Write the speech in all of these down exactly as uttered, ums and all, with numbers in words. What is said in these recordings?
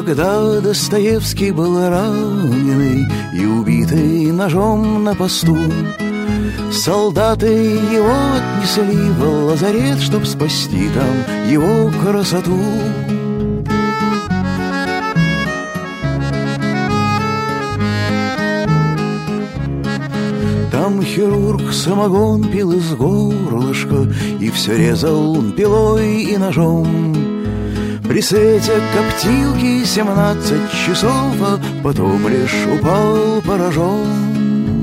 Когда Достоевский был раненый и убитый ножом на посту, солдаты его отнесли в лазарет, чтоб спасти там его красоту. Там хирург самогон пил из горлышка и все резал пилой и ножом. При свете коптилки семнадцать часов, а потом лишь упал поражен.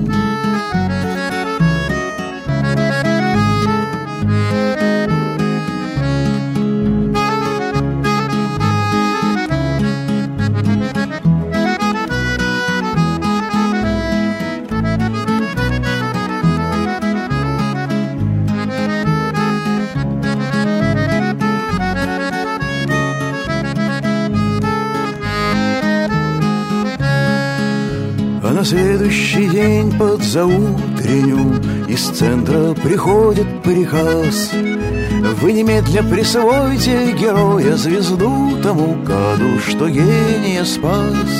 На следующий день под заутренню из центра приходит приказ: вы немедля присвойте героя звезду тому гаду, что гения спас.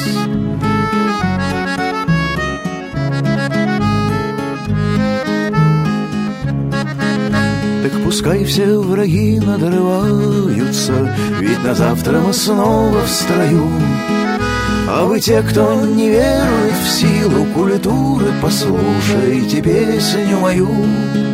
Так пускай все враги надрываются, ведь на завтра мы снова в строю. А вы, те, кто не верует в силу культуры, послушайте песню мою.